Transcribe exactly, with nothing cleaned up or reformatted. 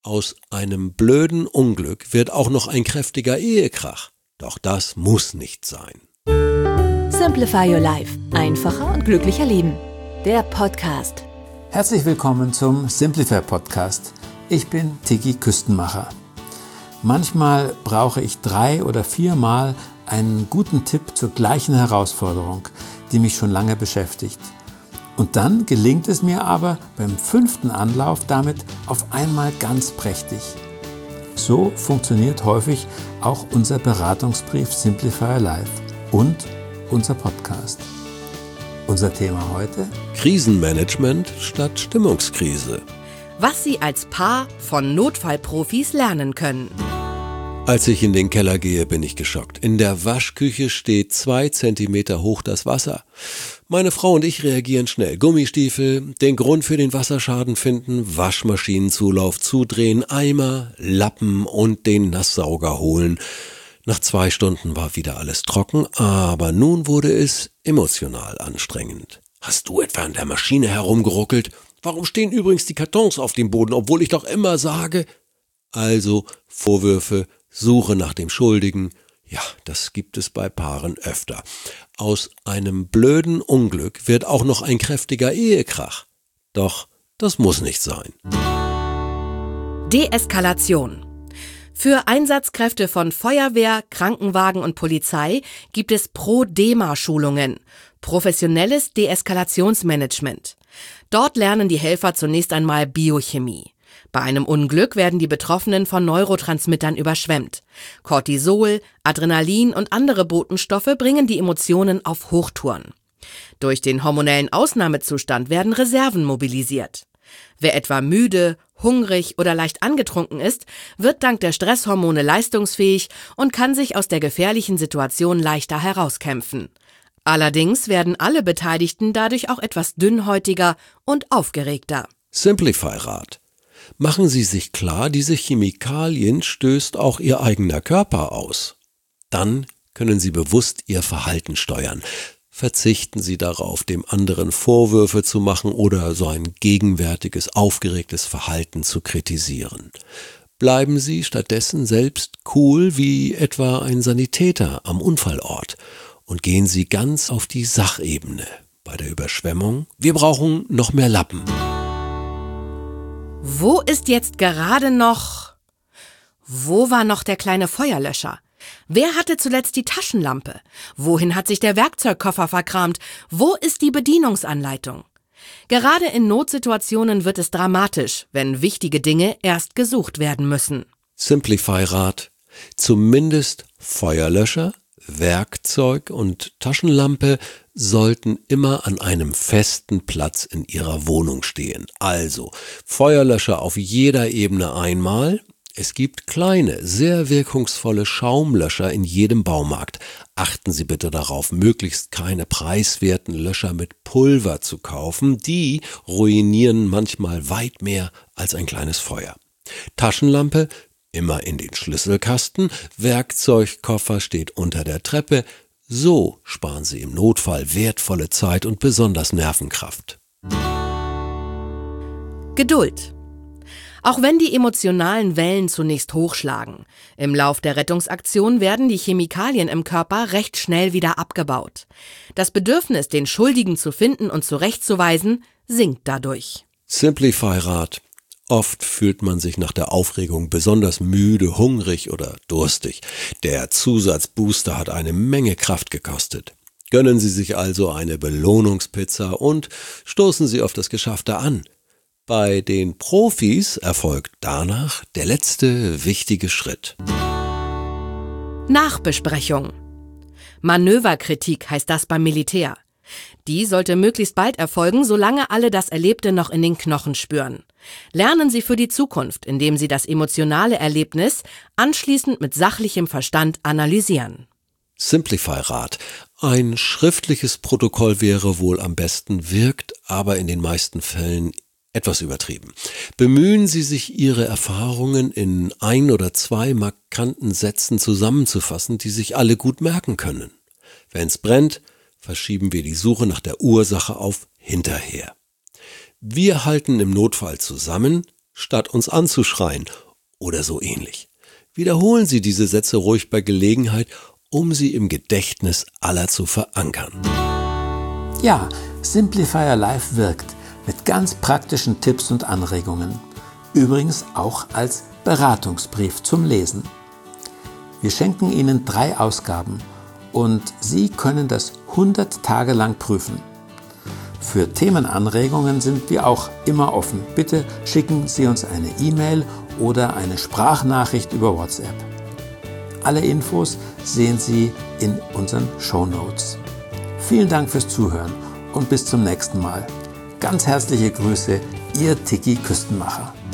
Aus einem blöden Unglück wird auch noch ein kräftiger Ehekrach. Doch das muss nicht sein. Simplify Your Life. Einfacher und glücklicher leben. Der Podcast. Herzlich willkommen zum Simplify Podcast. Ich bin Tiki Küstenmacher. Manchmal brauche ich drei oder viermal einen guten Tipp zur gleichen Herausforderung, die mich schon lange beschäftigt. Und dann gelingt es mir aber beim fünften Anlauf damit auf einmal ganz prächtig. So funktioniert häufig auch unser Beratungsbrief Simplify Your Life und unser Podcast. Unser Thema heute? Krisenmanagement statt Stimmungskrise. Was Sie als Paar von Notfallprofis lernen können. Als ich in den Keller gehe, bin ich geschockt. In der Waschküche steht zwei Zentimeter hoch das Wasser. Meine Frau und ich reagieren schnell. Gummistiefel, den Grund für den Wasserschaden finden, Waschmaschinenzulauf zudrehen, Eimer, Lappen und den Nasssauger holen. Nach zwei Stunden war wieder alles trocken, aber nun wurde es emotional anstrengend. Hast du etwa an der Maschine herumgeruckelt? Warum stehen übrigens die Kartons auf dem Boden, obwohl ich doch immer sage? Also Vorwürfe, Suche nach dem Schuldigen. Ja, das gibt es bei Paaren öfter. Aus einem blöden Unglück wird auch noch ein kräftiger Ehekrach. Doch das muss nicht sein. Deeskalation. Für Einsatzkräfte von Feuerwehr, Krankenwagen und Polizei gibt es Pro-D E M A-Schulungen, professionelles Deeskalationsmanagement. Dort lernen die Helfer zunächst einmal Biochemie. Bei einem Unglück werden die Betroffenen von Neurotransmittern überschwemmt. Cortisol, Adrenalin und andere Botenstoffe bringen die Emotionen auf Hochtouren. Durch den hormonellen Ausnahmezustand werden Reserven mobilisiert. Wer etwa müde, hungrig oder leicht angetrunken ist, wird dank der Stresshormone leistungsfähig und kann sich aus der gefährlichen Situation leichter herauskämpfen. Allerdings werden alle Beteiligten dadurch auch etwas dünnhäutiger und aufgeregter. Simplify-Rat. Machen Sie sich klar, diese Chemikalien stößt auch Ihr eigener Körper aus. Dann können Sie bewusst Ihr Verhalten steuern. Verzichten Sie darauf, dem anderen Vorwürfe zu machen oder so ein gegenwärtiges, aufgeregtes Verhalten zu kritisieren. Bleiben Sie stattdessen selbst cool wie etwa ein Sanitäter am Unfallort und gehen Sie ganz auf die Sachebene. Bei der Überschwemmung: Wir brauchen noch mehr Lappen. Wo ist jetzt gerade noch... Wo war noch der kleine Feuerlöscher? Wer hatte zuletzt die Taschenlampe? Wohin hat sich der Werkzeugkoffer verkramt? Wo ist die Bedienungsanleitung? Gerade in Notsituationen wird es dramatisch, wenn wichtige Dinge erst gesucht werden müssen. Simplify-Rat. Zumindest Feuerlöscher, Werkzeug und Taschenlampe sollten immer an einem festen Platz in Ihrer Wohnung stehen. Also Feuerlöscher auf jeder Ebene einmal. Es gibt kleine, sehr wirkungsvolle Schaumlöscher in jedem Baumarkt. Achten Sie bitte darauf, möglichst keine preiswerten Löscher mit Pulver zu kaufen. Die ruinieren manchmal weit mehr als ein kleines Feuer. Taschenlampe immer in den Schlüsselkasten, Werkzeugkoffer steht unter der Treppe. So sparen Sie im Notfall wertvolle Zeit und besonders Nervenkraft. Geduld. Auch wenn die emotionalen Wellen zunächst hochschlagen, im Lauf der Rettungsaktion werden die Chemikalien im Körper recht schnell wieder abgebaut. Das Bedürfnis, den Schuldigen zu finden und zurechtzuweisen, sinkt dadurch. Simplify-Rat. Oft fühlt man sich nach der Aufregung besonders müde, hungrig oder durstig. Der Zusatzbooster hat eine Menge Kraft gekostet. Gönnen Sie sich also eine Belohnungspizza und stoßen Sie auf das Geschaffte an. Bei den Profis erfolgt danach der letzte wichtige Schritt. Nachbesprechung. Manöverkritik heißt das beim Militär. Die sollte möglichst bald erfolgen, solange alle das Erlebte noch in den Knochen spüren. Lernen Sie für die Zukunft, indem Sie das emotionale Erlebnis anschließend mit sachlichem Verstand analysieren. Simplify-Rat. Ein schriftliches Protokoll wäre wohl am besten, wirkt aber in den meisten Fällen etwas übertrieben. Bemühen Sie sich, Ihre Erfahrungen in ein oder zwei markanten Sätzen zusammenzufassen, die sich alle gut merken können. Wenn's brennt, verschieben wir die Suche nach der Ursache auf hinterher. Wir halten im Notfall zusammen, statt uns anzuschreien oder so ähnlich. Wiederholen Sie diese Sätze ruhig bei Gelegenheit, um sie im Gedächtnis aller zu verankern. Ja, Simplify Your Life wirkt mit ganz praktischen Tipps und Anregungen. Übrigens auch als Beratungsbrief zum Lesen. Wir schenken Ihnen drei Ausgaben und Sie können das hundert Tage lang prüfen. Für Themenanregungen sind wir auch immer offen. Bitte schicken Sie uns eine E-Mail oder eine Sprachnachricht über WhatsApp. Alle Infos sehen Sie in unseren Shownotes. Vielen Dank fürs Zuhören und bis zum nächsten Mal. Ganz herzliche Grüße, Ihr Tiki Küstenmacher.